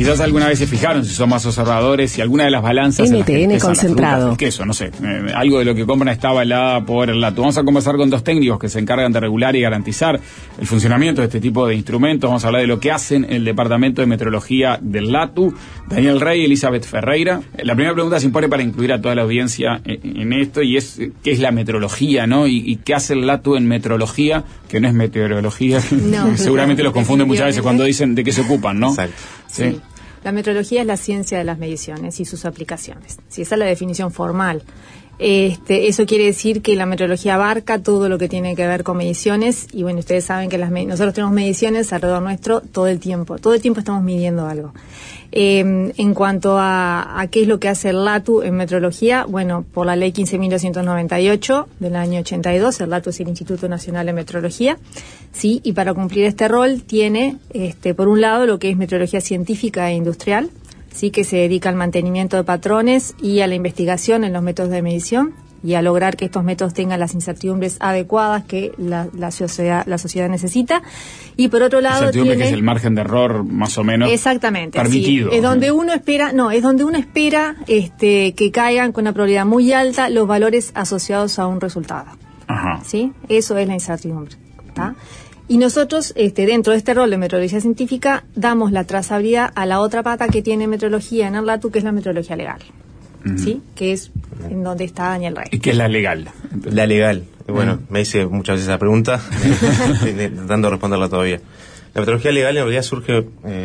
quizás alguna vez se fijaron, si son más observadores, si alguna de las balanzas NTN concentrado, el queso, no sé, algo de lo que compran está avalada por el LATU. Vamos a conversar con dos técnicos que se encargan de regular y garantizar el funcionamiento de este tipo de instrumentos. Vamos a hablar de lo que hacen en el Departamento de Metrología del LATU, Daniel Rey y Elizabeth Ferreira. La primera pregunta se impone para incluir a toda la audiencia en esto, y es ¿qué es la metrología, no? Y qué hace el LATU en metrología, que no es meteorología. No. Seguramente los confunden muchas veces cuando dicen de qué se ocupan, ¿no? Exacto. Sí. La metrología es la ciencia de las mediciones y sus aplicaciones. Si esa es la definición formal. Eso quiere decir que la metrología abarca todo lo que tiene que ver con mediciones, y bueno, ustedes saben que nosotros tenemos mediciones alrededor nuestro todo el tiempo estamos midiendo algo. En cuanto a qué es lo que hace el LATU en metrología, bueno, por la ley 15.298 del año 82, el LATU es el Instituto Nacional de Metrología, sí, y para cumplir este rol tiene, por un lado, lo que es metrología científica e industrial, sí, que se dedica al mantenimiento de patrones y a la investigación en los métodos de medición y a lograr que estos métodos tengan las incertidumbres adecuadas que la sociedad necesita. Y por otro lado tiene, que es el margen de error más o menos exactamente permitido. Sí, es donde uno espera, que caigan con una probabilidad muy alta los valores asociados a un resultado. Ajá. ¿Sí? Eso es la incertidumbre, ¿tá? Y nosotros, dentro de este rol de metrología científica, damos la trazabilidad a la otra pata que tiene metrología en el LATU, que es la metrología legal. ¿Sí? Que es en donde está Daniel Rey. ¿Y qué es la legal? La legal. Bueno, me hice muchas veces esa pregunta, intentando responderla todavía. La metrología legal en realidad surge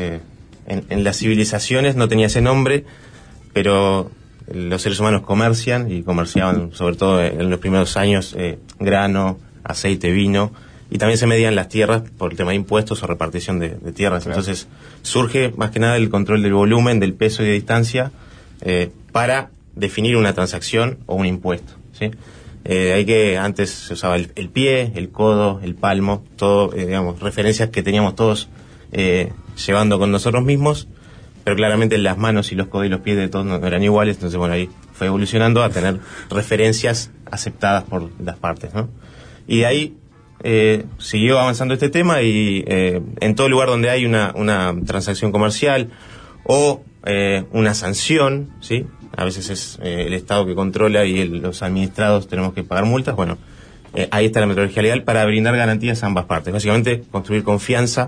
en las civilizaciones, no tenía ese nombre, pero los seres humanos comercian y comerciaban, sobre todo en los primeros años, grano, aceite, vino, y también se medían las tierras por el tema de impuestos o repartición de tierras. Claro. Entonces surge más que nada el control del volumen, del peso y de distancia para definir una transacción o un impuesto, ¿sí? Hay que antes se usaba el pie, el codo, el palmo, todo, referencias que teníamos todos llevando con nosotros mismos, pero claramente las manos y los codos y los pies de todos no eran iguales. Entonces, bueno, ahí fue evolucionando a tener referencias aceptadas por las partes, ¿no? Y de ahí siguió avanzando este tema, y en todo lugar donde hay una transacción comercial o una sanción, ¿sí? A veces es el Estado que controla y los administrados tenemos que pagar multas. Bueno, ahí está la metrología legal para brindar garantías a ambas partes. Básicamente, construir confianza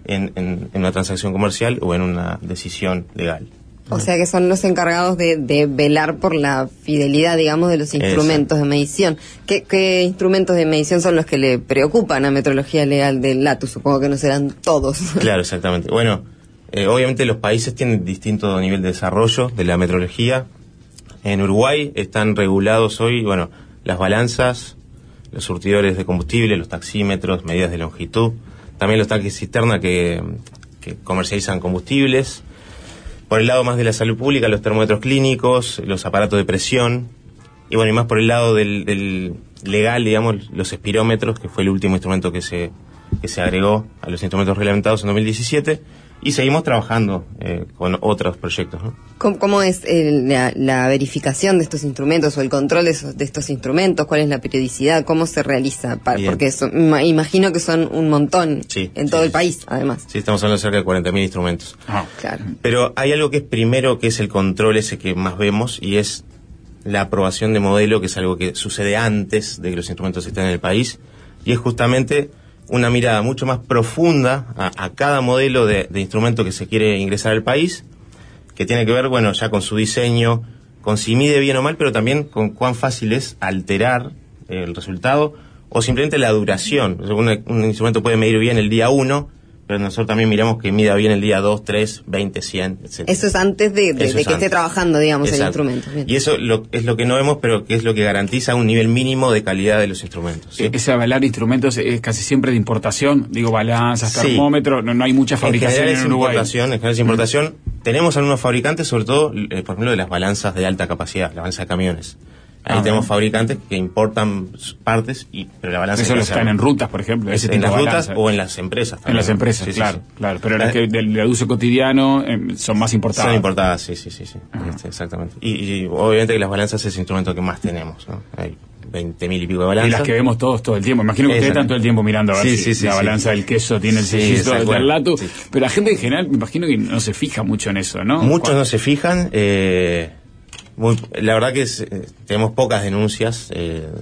en una transacción comercial o en una decisión legal. O sea que son los encargados de velar por la fidelidad, digamos, de los instrumentos de medición. ¿Qué instrumentos de medición son los que le preocupan a metrología legal del LATU? Supongo que no serán todos. Claro, exactamente. Bueno, obviamente los países tienen distinto nivel de desarrollo de la metrología. En Uruguay están regulados hoy, bueno, las balanzas, los surtidores de combustible, los taxímetros, medidas de longitud, también los tanques cisterna que comercializan combustibles. Por el lado más de la salud pública, los termómetros clínicos, los aparatos de presión, y bueno, y más por el lado del legal, digamos, los espirómetros, que fue el último instrumento que se agregó a los instrumentos reglamentados en 2017, y seguimos trabajando con otros proyectos, ¿no? ¿Cómo es la verificación de estos instrumentos o el control de estos instrumentos? ¿Cuál es la periodicidad? ¿Cómo se realiza? Porque imagino que son un montón en todo el país, además. Sí, estamos hablando de cerca de 40.000 instrumentos. Claro. Pero hay algo que es primero, que es el control ese que más vemos, y es la aprobación de modelo, que es algo que sucede antes de que los instrumentos estén en el país, y es justamente una mirada mucho más profunda a cada modelo de instrumento que se quiere ingresar al país, que tiene que ver, bueno, ya con su diseño, con si mide bien o mal, pero también con cuán fácil es alterar el resultado, o simplemente la duración. O sea, un instrumento puede medir bien el día 1, pero nosotros también miramos que mida bien el día 2, 3, 20, 100, etc. Eso es antes de que esté trabajando, digamos, el instrumento. Bien. Y eso es lo que no vemos, pero que es lo que garantiza un nivel mínimo de calidad de los instrumentos, ¿sí? Ese avalar instrumentos es casi siempre de importación, digo, balanzas, termómetros, no hay mucha fabricación en Uruguay. En general es importación. Tenemos algunos fabricantes, sobre todo, por ejemplo, de las balanzas de alta capacidad, las balanzas de camiones. Ahí tenemos fabricantes que importan partes, pero la balanza... Eso lo están en rutas, por ejemplo. Ese en las rutas o en las empresas también. En las empresas, sí, claro, sí. Claro. Pero las que de uso cotidiano son más importadas. Son importadas, sí. Exactamente. Y obviamente que las balanzas es el instrumento que más tenemos, ¿no? Hay 20.000 y pico de balanzas. Y las que vemos todos todo el tiempo. Imagino que ustedes están todo el tiempo mirando a ver si la balanza del queso tiene el sellito del LATU. Sí. Pero la gente en general, me imagino que no se fija mucho en eso, ¿no? Muchos no se fijan. La verdad que tenemos pocas denuncias.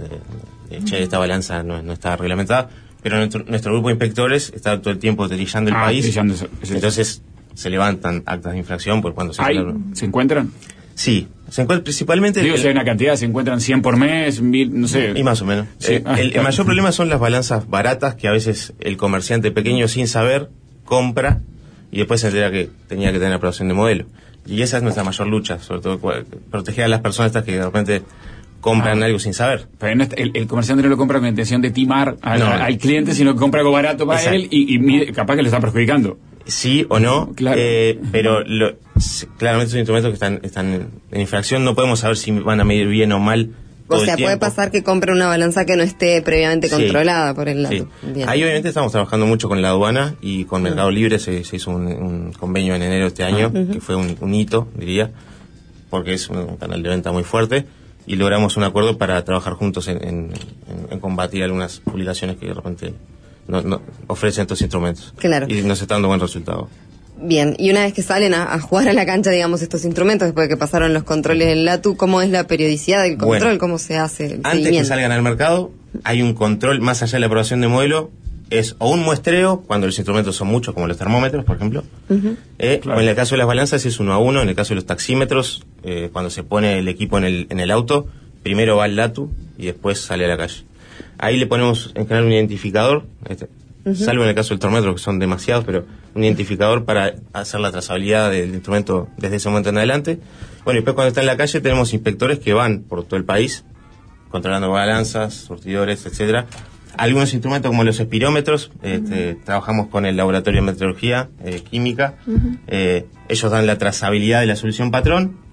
Esta balanza no está reglamentada. Pero nuestro grupo de inspectores está todo el tiempo trillando el país. Entonces se levantan actas de infracción por cuando ¿Se encuentran? Sí, se encuentran principalmente... Digo, si hay una cantidad, se encuentran 100 por mes, 1000, no sé. Y más o menos. Sí. El mayor problema son las balanzas baratas que a veces el comerciante pequeño sin saber compra y después se entera que tenía que tener aprobación de modelo. Y esa es nuestra mayor lucha, sobre todo proteger a las personas estas que de repente compran algo sin saber. Pero el comerciante no lo compra con la intención de timar al cliente, sino que compra algo barato para él y capaz que le está perjudicando. Sí o no, claro. Pero claramente son instrumentos que están en infracción. No podemos saber si van a medir bien o mal. O sea, puede pasar que compre una balanza que no esté previamente controlada por el LATU. Sí. Ahí obviamente estamos trabajando mucho con la aduana y con Mercado Libre. Se hizo un convenio en enero de este año, que fue un hito, diría, porque es un canal de venta muy fuerte. Y logramos un acuerdo para trabajar juntos en combatir algunas publicaciones que de repente no ofrecen estos instrumentos. Claro. Y nos está dando buen resultado. Bien, y una vez que salen a jugar a la cancha, digamos, estos instrumentos, después de que pasaron los controles del LATU, ¿cómo es la periodicidad del control? Bueno, ¿cómo se hace el antes seguimiento? Que salgan al mercado, hay un control, más allá de la aprobación de modelo, es o un muestreo, cuando los instrumentos son muchos, como los termómetros, por ejemplo, claro. O en el caso de las balanzas es 1 a 1, en el caso de los taxímetros, cuando se pone el equipo en el auto, primero va al LATU y después sale a la calle. Ahí le ponemos en general un identificador, salvo en el caso del termómetro, que son demasiados, pero un identificador para hacer la trazabilidad del instrumento desde ese momento en adelante. Bueno, y después cuando está en la calle tenemos inspectores que van por todo el país, controlando balanzas, surtidores, etcétera. Algunos instrumentos como los espirómetros, trabajamos con el laboratorio de metrología química, ellos dan la trazabilidad de la solución patrón,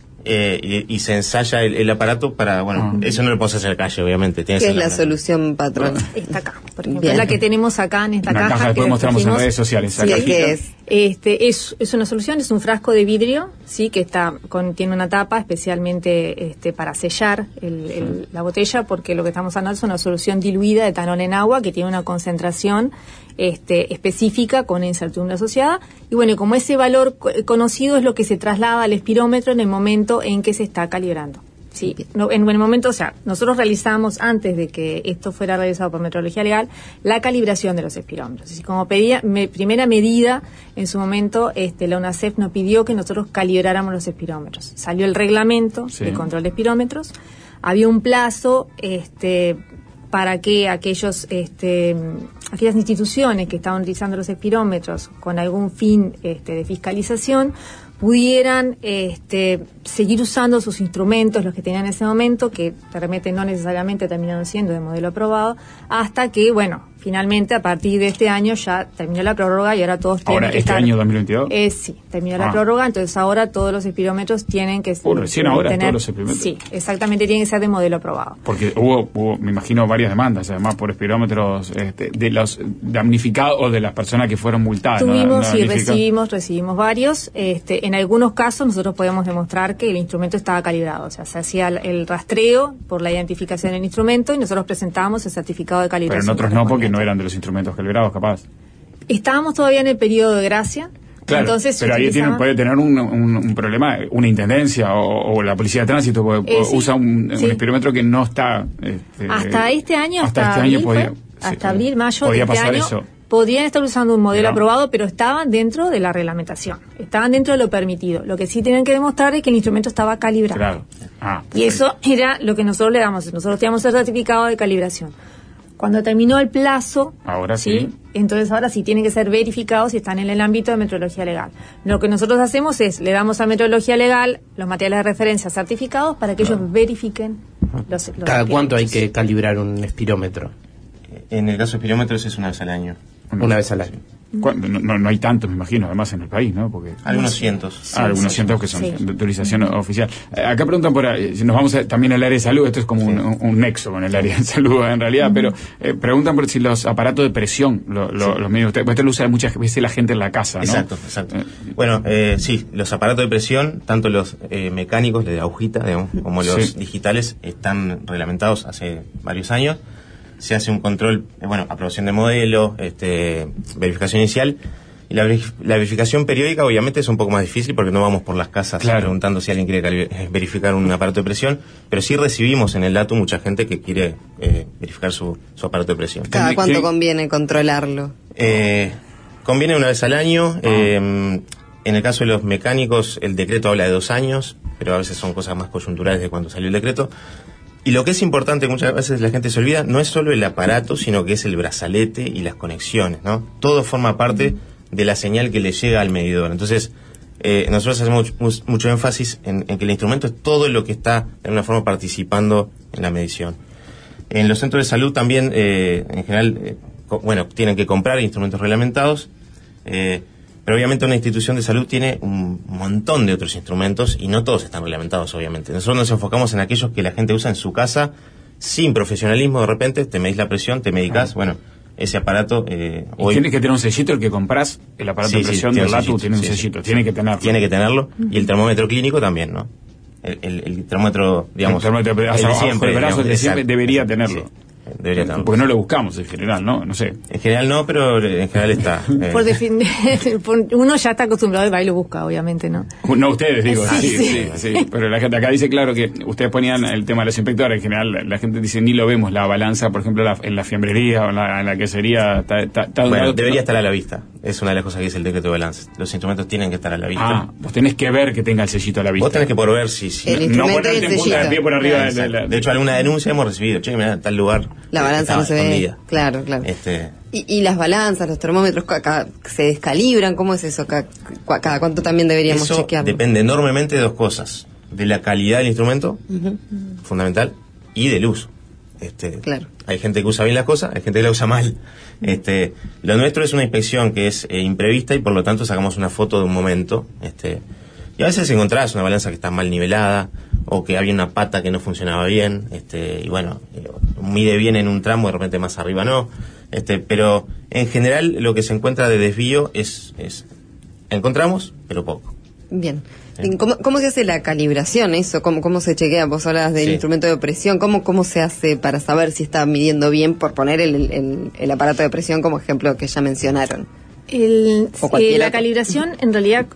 y se ensaya el aparato para, eso no lo podemos hacer en la calle, obviamente. ¿Qué es la solución patrón? Está acá, por ejemplo. La que tenemos acá en esta caja. Después mostramos en redes sociales. Sí, ¿qué es? Es una solución, es un frasco de vidrio, sí, que tiene una tapa especialmente para sellar la botella, porque lo que estamos hablando es una solución diluida de etanol en agua que tiene una concentración específica con incertidumbre asociada. Y bueno, como ese valor conocido es lo que se traslada al espirómetro en el momento en que se está calibrando. Sí, en el momento, o sea, nosotros realizamos, antes de que esto fuera realizado por metrología legal, la calibración de los espirómetros. Así como primera medida, en su momento, la UNACEF nos pidió que nosotros calibráramos los espirómetros. Salió el reglamento de control de espirómetros. Había un plazo, para que aquellas instituciones que estaban utilizando los espirómetros con algún fin de fiscalización pudieran seguir usando sus instrumentos, los que tenían en ese momento, que de repente no necesariamente terminaron siendo de modelo aprobado, hasta que, finalmente a partir de este año ya terminó la prórroga y ahora todos tienen que estar... ¿Ahora, este año 2022? Sí, terminó la prórroga, entonces ahora todos los espirómetros tienen que recién ahora tener... todos los espirómetros. Sí, exactamente, tienen que ser de modelo aprobado. Porque hubo, me imagino, varias demandas, además, por espirómetros de los damnificados o de las personas que fueron multadas. Recibimos varios. En algunos casos nosotros podemos demostrar que el instrumento estaba calibrado, o sea, se hacía el rastreo por la identificación del instrumento y nosotros presentábamos el certificado de calibración. Pero en otros no, porque no eran de los instrumentos calibrados, capaz. Estábamos todavía en el periodo de gracia. Claro, entonces pero ahí puede tener un problema, una intendencia o la policía de tránsito usa un espirómetro que no está... hasta este año, hasta abril, mayo de este año, eso. Podrían estar usando un modelo aprobado, pero estaban dentro de la reglamentación, estaban dentro de lo permitido. Lo que sí tienen que demostrar es que el instrumento estaba calibrado. Claro. Y eso era lo que nosotros le damos. Nosotros teníamos el certificado de calibración. Cuando terminó el plazo, ahora sí. Entonces ahora sí tienen que ser verificados y están en el ámbito de metrología legal. Lo que nosotros hacemos es, le damos a metrología legal los materiales de referencia certificados para que ellos verifiquen los ¿Cada cuánto hay que calibrar un espirómetro? En el caso de espirómetros es una vez al año. Una vez al año. No hay tantos, me imagino, además en el país, ¿no? Porque algunos cientos. Algunos cientos que son de autorización oficial. Acá preguntan si nos vamos también al área de salud, esto es como un nexo con el área de salud en realidad, pero preguntan por si los aparatos de presión, los medios, usted lo usa muchas veces la gente en la casa, ¿no? Exacto. Bueno, sí, los aparatos de presión, tanto los mecánicos de agujita, digamos, como los digitales, están reglamentados hace varios años. Se hace un control, aprobación de modelo, verificación inicial, y la verificación periódica obviamente es un poco más difícil porque no vamos por las casas preguntando si alguien quiere verificar un aparato de presión, pero sí recibimos en el DATU mucha gente que quiere verificar su aparato de presión. ¿Cada cuánto conviene controlarlo? Conviene una vez al año. En el caso de los mecánicos, el decreto habla de 2 años, pero a veces son cosas más coyunturales de cuando salió el decreto. Y lo que es importante, muchas veces la gente se olvida, no es solo el aparato, sino que es el brazalete y las conexiones, ¿no? Todo forma parte de la señal que le llega al medidor. Entonces, nosotros hacemos mucho énfasis en que el instrumento es todo lo que está de alguna forma participando en la medición. En los centros de salud también, en general, tienen que comprar instrumentos reglamentados, pero obviamente una institución de salud tiene un montón de otros instrumentos y no todos están reglamentados, obviamente. Nosotros nos enfocamos en aquellos que la gente usa en su casa sin profesionalismo. De repente te medís la presión, te medicás, ese aparato... hoy tienes que tener un sellito el que compras, el aparato de presión del DATU tiene un sellito, tiene que tenerlo. Tiene que tenerlo, y el termómetro clínico también, ¿no? El termómetro, digamos... El termómetro de siempre debería tenerlo. Sí. Debería tenerlo. Porque no lo buscamos en general, ¿no? No sé. En general no, pero en general está. Uno ya está acostumbrado y va y lo busca, obviamente, ¿no? No, ustedes, digo. Sí. Pero la gente acá dice, claro, que ustedes ponían el tema de los inspectores. En general, la gente dice, ni lo vemos, la balanza, por ejemplo, en la fiambrería o en la quesería. Debería estar a la vista. Es una de las cosas que dice el decreto de balance. Los instrumentos tienen que estar a la vista. Vos tenés que ver que tenga el sellito a la vista. Vos tenés que por ver si no ponerte en punta de pie por arriba. De hecho, alguna denuncia hemos recibido. Che, mirá, tal lugar. La balanza no se ve. Claro. ¿Y las balanzas, los termómetros, se descalibran? ¿Cómo es eso? ¿Cada cuánto también deberíamos chequearlo? Depende enormemente de 2 cosas. De la calidad del instrumento, fundamental, y del uso. Hay gente que usa bien las cosas, hay gente que la usa mal. Lo nuestro es una inspección que es imprevista y por lo tanto sacamos una foto de un momento. Y a veces encontrás una balanza que está mal nivelada o que había una pata que no funcionaba bien, mide bien en un tramo, de repente más arriba no, pero en general lo que se encuentra de desvío es encontramos, pero poco. Bien. ¿Cómo se hace la calibración eso? ¿Cómo se chequea? Vos hablas del instrumento de presión. ¿Cómo se hace para saber si está midiendo bien, por poner el aparato de presión como ejemplo que ya mencionaron? La calibración en realidad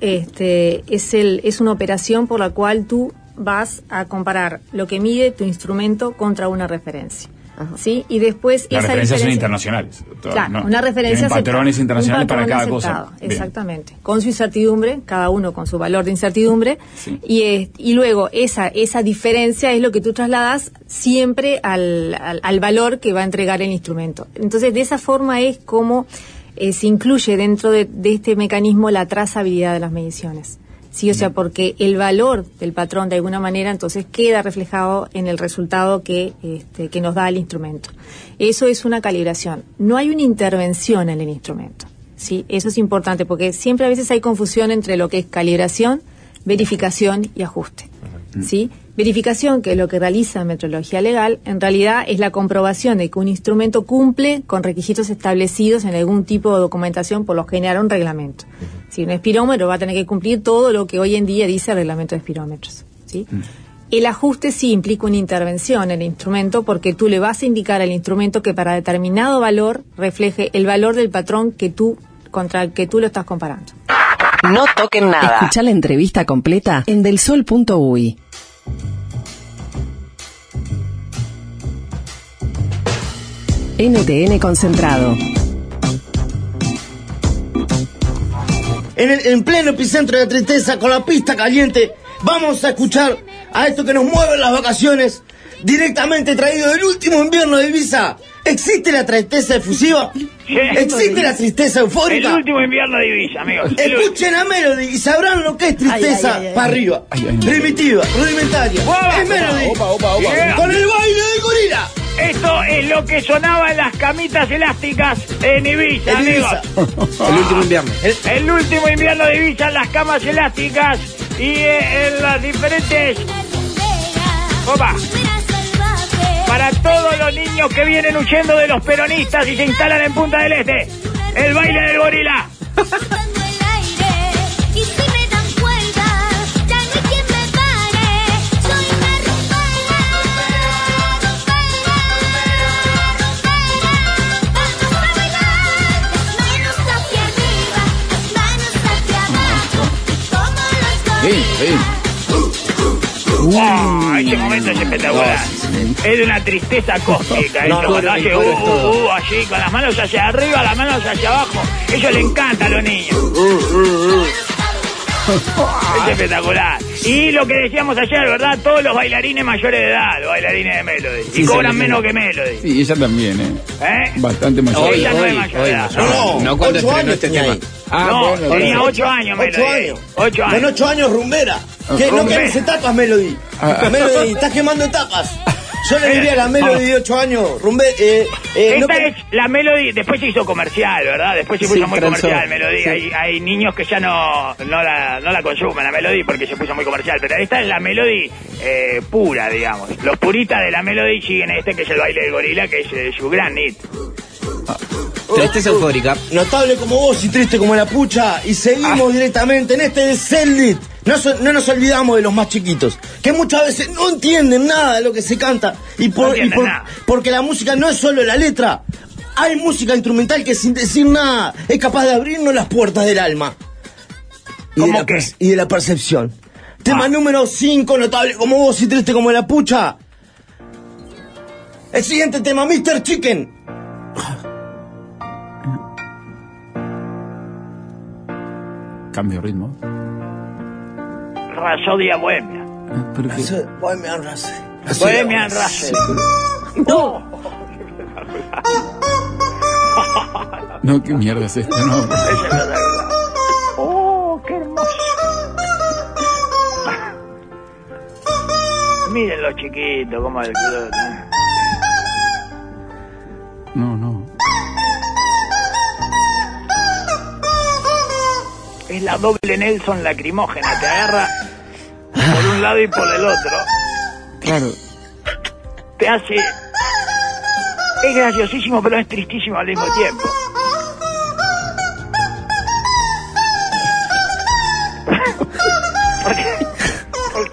es una operación por la cual tú vas a comparar lo que mide tu instrumento contra una referencia. ¿Sí? Y después las referencias son internacionales. Claro, ¿no? Una referencia tienen patrones internacionales para cada aceptado, cosa. Exactamente. Con su incertidumbre, cada uno con su valor de incertidumbre. Sí. Y luego esa diferencia es lo que tú trasladas siempre al valor que va a entregar el instrumento. Entonces, de esa forma es como se incluye dentro de este mecanismo la trazabilidad de las mediciones. Sí, o sea, porque el valor del patrón de alguna manera entonces queda reflejado en el resultado que nos da el instrumento. Eso es una calibración. No hay una intervención en el instrumento. Sí, eso es importante porque siempre a veces hay confusión entre lo que es calibración, verificación y ajuste. ¿Sí? Verificación, que es lo que realiza metrología legal, en realidad es la comprobación de que un instrumento cumple con requisitos establecidos en algún tipo de documentación, por lo general un reglamento. Si un espirómetro va a tener que cumplir todo lo que hoy en día dice el reglamento de espirómetros. ¿Sí? El ajuste sí implica una intervención en el instrumento porque tú le vas a indicar al instrumento que para determinado valor refleje el valor del patrón contra el que tú lo estás comparando. No toquen nada. Escuchá la entrevista completa en delsol.uy. NTN Concentrado. En pleno epicentro de la tristeza, con la pista caliente, vamos a escuchar a esto que nos mueve las vacaciones, directamente traído del último invierno de Ibiza. ¿Existe la tristeza efusiva? ¿Existe la tristeza eufórica? El último invierno de Ibiza, amigos. Escuchen a Melody y sabrán lo que es tristeza para arriba. Primitiva, rudimentaria. Es Melody. Opa. Con el baile del gorila. Esto es lo que sonaba en las camitas elásticas en Ibiza, amigos. El último invierno. El último invierno de Ibiza, en las camas elásticas y en las diferentes... Opa. Para todos los niños que vienen huyendo de los peronistas y se instalan en Punta del Este, el baile del gorila. Este momento es espectacular. Es de una tristeza cósmica. Cuando hace allí, con las manos hacia arriba, las manos hacia abajo. Eso le encanta a los niños. Es espectacular. Y lo que decíamos ayer, ¿verdad? Todos los bailarines mayores de edad, los bailarines de Melody. Sí, y cobran menos que Melody. Sí, ella también, Bastante mayor. Ella no es mayor de edad. No, cuando estrenó este tema. Bueno, tenía 8 años, Melody. 8 años. Con 8 años, rumbera. ¿Qué? No querés etapas, Melody. Melody, estás quemando etapas. Yo le diría a la Melody de 8 años, esta es la Melody, después se hizo comercial, ¿verdad? Después se puso muy comercial, Melody. Sí. Hay niños que ya no la consumen, la Melody, porque se puso muy comercial. Pero esta es la Melody pura, digamos. Los puristas de la Melody siguen que es el baile del gorila, que es su gran hit. Tristeza eufórica. Notable como vos y triste como la pucha. Y seguimos directamente en este Celdit. No nos olvidamos de los más chiquitos, que muchas veces no entienden nada de lo que se canta. Porque la música no es solo la letra. Hay música instrumental que sin decir nada es capaz de abrirnos las puertas del alma. Y de la percepción. Tema número 5, notable como vos y triste como la pucha. El siguiente tema, Mr. Chicken. Cambio de ritmo. Rhapsody Bohemia. Bohemian Rhapsody. Bohemian Rhapsody. No, qué mierda es esto, no. Qué hermoso. Miren los chiquitos, como el club. No. Es la doble Nelson lacrimógena, te agarra por un lado y por el otro. Claro. Te hace... Es graciosísimo, pero es tristísimo al mismo tiempo. Porque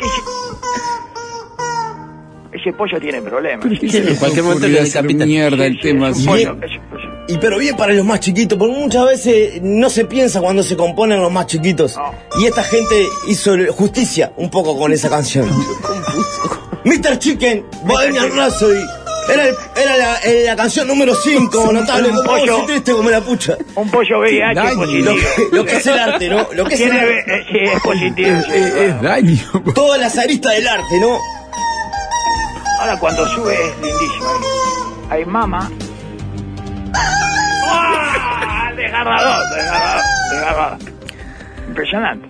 ese pollo tiene problemas. En cualquier momento le decapita. Mierda el tema. Pero bien para los más chiquitos, porque muchas veces no se piensa cuando se componen los más chiquitos. No. Y esta gente hizo justicia un poco con esa canción. Mr. Chicken, Bohemian Rhapsody. Era la canción número 5, notable como pollo, triste como la pucha. Un pollo VIH positivo. Lo que es el arte, ¿no? Lo que es el arte. Sí, es positivo. Es daño. Todas las aristas del arte, ¿no? Ahora cuando sube es lindísimo. Hay mama. Desgarrador. Impresionante.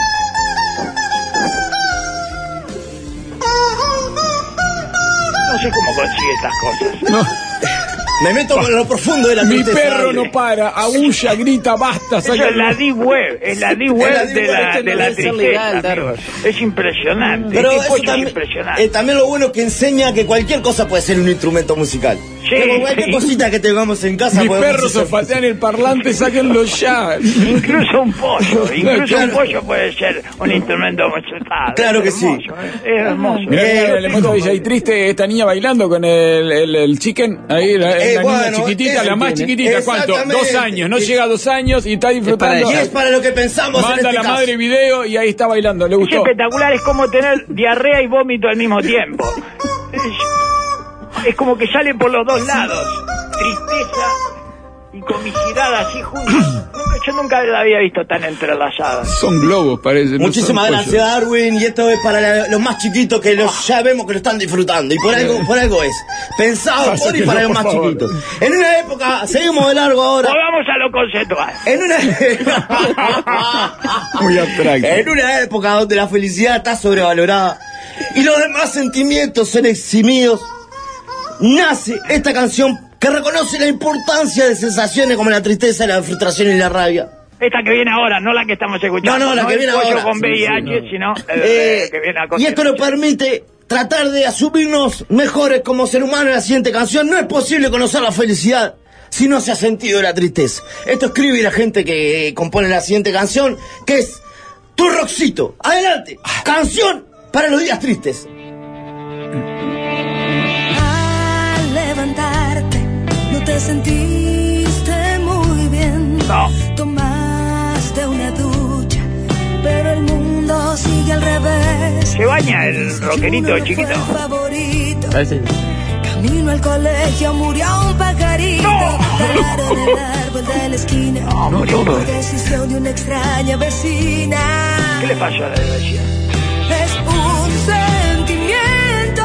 No sé cómo consigue estas cosas. No. Me meto con lo profundo de la Mi tristeza. perro no para, aúlla, grita, basta. Eso es la deep web, es la deep web de la tristeza. Es impresionante. Pero eso también, es impresionante. También lo bueno que enseña que cualquier cosa puede ser un instrumento musical. Sí, cualquier cosita que tengamos en casa. Mi perro solfatea en el parlante, sáquenlo ya. Incluso un pollo, un pollo puede ser un instrumento musical. Claro que hermoso, sí. Es hermoso. Mirá, le muestro a Villa y triste esta niña bailando con el chicken. Ahí, la niña chiquitita, la más chiquitita. ¿Cuánto? 2 años. No llega a 2 años y está disfrutando. Y es para lo que pensamos. Manda a la madre video y ahí está bailando. Le gustó. Es espectacular, es como tener diarrea y vómito al mismo tiempo. Es como que salen por los dos lados. Tristeza y comicidad así juntos. Yo nunca la había visto tan entrelazadas. Son globos, parece. Muchísimas gracias, Darwin. Y esto es para los más chiquitos que ya vemos que lo están disfrutando. Y por algo es. Pensado por y para los más chiquitos. En una época, seguimos de largo ahora. Vamos a lo conceptual. Muy abstracto. En una época donde la felicidad está sobrevalorada y los demás sentimientos son eximidos, nace esta canción que reconoce la importancia de sensaciones como la tristeza, la frustración y la rabia. Esta que viene ahora, no la que estamos escuchando. No, la que viene ahora. Con VIH, sino que viene a y esto nos permite tratar de asumirnos mejores como ser humano en la siguiente canción. No es posible conocer la felicidad si no se ha sentido la tristeza. Esto escribe la gente que compone la siguiente canción, que es Tu Roxito. Adelante, canción para los días tristes. Al levantarte, no te sentiste muy bien. No. Tomaste una ducha, pero el mundo sigue al revés. Se baña el rockerito chiquito. Camino al colegio murió un pajarito. Talaron el árbol de la esquina. No, murió. Por decisión de una extraña vecina. ¿Qué le pasó a la vecina? Es un sentimiento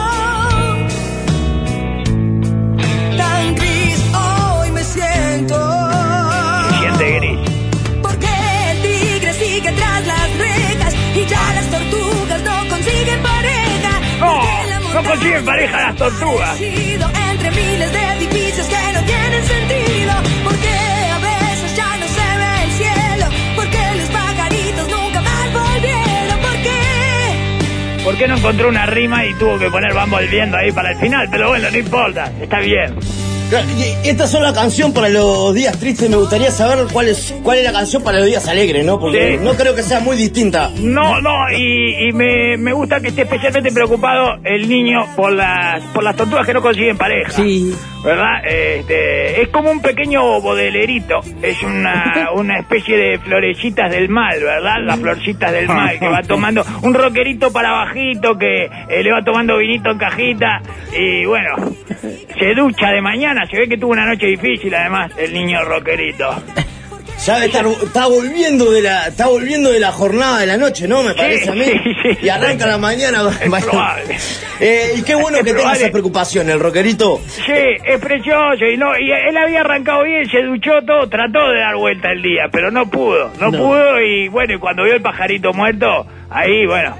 tan gris, hoy me siento. Se siente gris. Porque el tigre sigue tras las rejas y ya las tortugas no consiguen pareja. No consiguen pareja las tortugas. Entre miles de edificios que no tienen sentido. Porque a veces ya no se ve el cielo. Porque los pajaritos nunca más volvieron. ¿Por qué? ¿Por qué no encontró una rima y tuvo que poner van volviendo ahí para el final? Pero bueno, no importa, está bien. Y esta es la canción para los días tristes. Me gustaría saber cuál es la canción para los días alegres, ¿no? Porque no creo que sea muy distinta. No, y me gusta que esté especialmente preocupado el niño por las tortugas que no consiguen pareja. Sí. ¿Verdad? Es como un pequeño bodelerito. Es una especie de florecitas del mal, ¿verdad? Las florcitas del mal que va tomando. Un rockerito para bajito que le va tomando vinito en cajita. Y bueno, se ducha de mañana. Se ve que tuvo una noche difícil, además, el niño rockerito. Ya está volviendo de la jornada de la noche, ¿no? Me parece a mí. Sí. Y arranca la mañana. Es probable. Y qué bueno que tenga esa preocupación, el rockerito. Sí, es precioso. Y él había arrancado bien, se duchó todo, trató de dar vuelta el día, pero no pudo. No pudo y bueno, y cuando vio el pajarito muerto, ahí, bueno,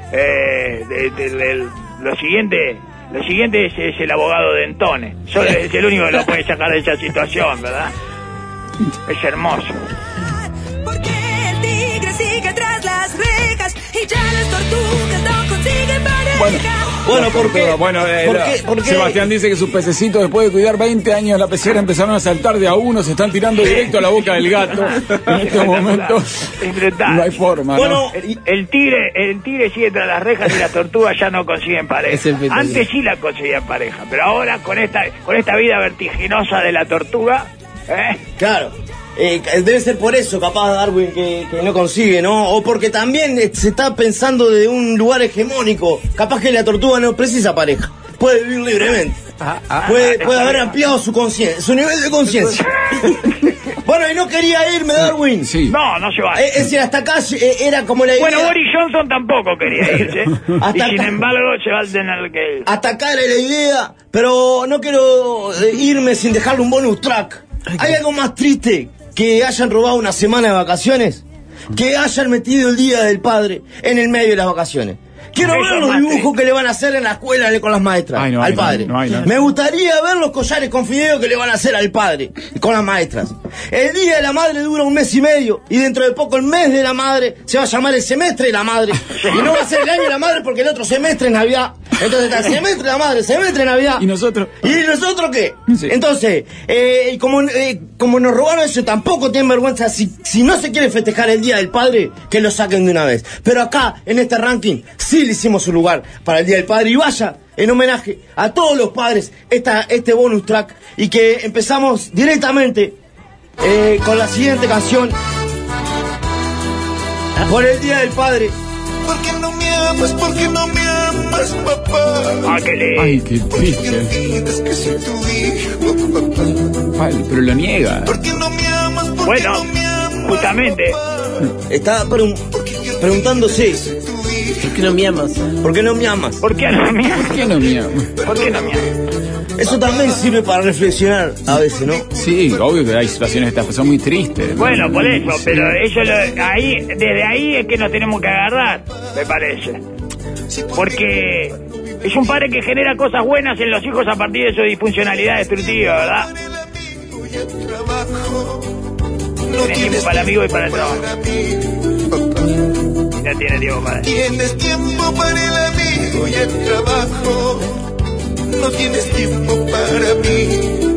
lo siguiente es el abogado de Entone. Solo es el único que lo puede sacar de esa situación, ¿verdad? Es hermoso. Porque el tigre sigue tras las rejas y ya las tortugas no consiguen pareja. Porque Sebastián dice que sus pececitos, después de cuidar 20 años la pecera, empezaron a saltar de a uno, se están tirando directo a la boca del gato. En este momento no hay forma. Bueno, ¿no? el tigre sigue tras las rejas y las tortugas ya no consiguen pareja. Antes sí la conseguían pareja, pero ahora con esta vida vertiginosa de la tortuga, Claro. Debe ser por eso, capaz, Darwin, que no consigue, ¿no? O porque también se está pensando de un lugar hegemónico. Capaz que la tortuga no precisa pareja. Puede vivir libremente. Puede haber ampliado su conciencia, su nivel de conciencia. Bueno, y no quería irme, Darwin. Sí. No se va. Es decir, hasta acá era como la idea. Bueno, Boris Johnson tampoco quería irse. Sin embargo, se va a tener que ir. Hasta acá era la idea, pero no quiero irme sin dejarle un bonus track. ¿Hay algo más triste que hayan robado una semana de vacaciones? Que hayan metido el Día del Padre en el medio de las vacaciones. Quiero ver los dibujos que le van a hacer en la escuela con las maestras, al padre. Me gustaría ver los collares con fideo que le van a hacer al padre con las maestras. El Día de la Madre dura 1 mes y medio y dentro de poco el mes de la madre se va a llamar el semestre de la madre. Y no va a ser el año de la madre porque el otro semestre es Navidad. Entonces está el semestre de la madre, semestre de Navidad. ¿Y nosotros? ¿Y nosotros qué? Sí. Entonces, como nos robaron eso, tampoco tienen vergüenza. Si no se quiere festejar el Día del Padre, que lo saquen de una vez. Pero acá, en este ranking, sí le hicimos un lugar para el Día del Padre. Y vaya, en homenaje a todos los padres, este bonus track. Y que empezamos directamente con la siguiente canción. Por el Día del Padre. ¿Por qué no me amas? ¿Por qué no me amas, papá? Qué lindo. Ay, qué triste. Que soy tu hijo, papá. Ay, pero lo niega. ¿Por qué no me amas? Bueno, justamente. Está preguntándose. ¿Por qué no me amas? ¿Por qué no me amas? ¿Por qué no me amas? ¿Por qué no me amas? ¿Por qué no me amas? Eso también sirve para reflexionar a veces, ¿no? Sí, obvio que hay situaciones que son muy tristes. Bueno, por eso, pero desde ahí es que nos tenemos que agarrar, me parece. Porque Es un padre que genera cosas buenas en los hijos a partir de su disfuncionalidad destructiva, ¿verdad? Tienes tiempo para el amigo y para el trabajo. Ya tienes tiempo para él. Tienes tiempo para el amigo y el trabajo. No tienes tiempo para mí.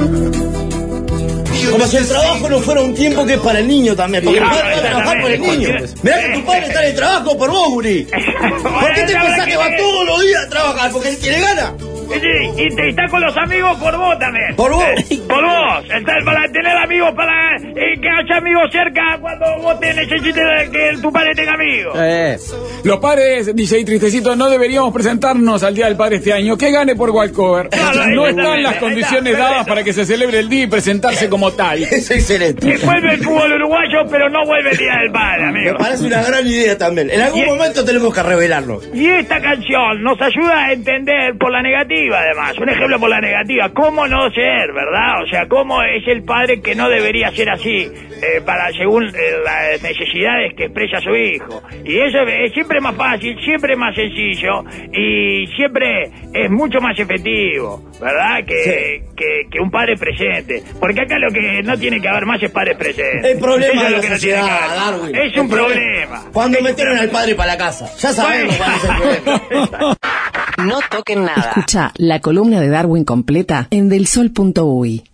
Como si el trabajo no fuera un tiempo que es para el niño también. Porque el padre va a trabajar por el niño. Mirá que tu padre está en el trabajo por vos, Guri. ¿Por qué te pensás que va todos los días a trabajar? Porque él tiene ganas. Sí, y te está con los amigos por vos también. ¿Por vos? Por vos. Está para tener amigos, para que haya amigos cerca cuando vos te necesites que tu padre tenga amigos. Los padres, DJ Tristecito, no deberíamos presentarnos al Día del Padre este año. Que gane por walkover. No están las condiciones dadas para que se celebre el día y presentarse como tal. Es excelente. Que vuelve el fútbol uruguayo, pero no vuelve el Día del Padre, amigo. Me parece una gran idea también. En algún momento tenemos que revelarlo. Y esta canción nos ayuda a entender por la negativa, además. Un ejemplo por la negativa. ¿Cómo no ser, verdad? O sea, cómo es el padre que no debería ser así, según las necesidades que expresa su hijo. Y eso es siempre más fácil, siempre más sencillo y siempre es mucho más efectivo, ¿verdad? Que un padre presente. Porque acá lo que no tiene que haber más es padres presentes. El problema es de lo la que no sociedad, tiene que haber. Darwin. Es un problema. Cuando metieron al padre para la casa. Ya sabemos cuál es el problema. No toquen nada. Escucha la columna de Darwin completa en delsol.uy.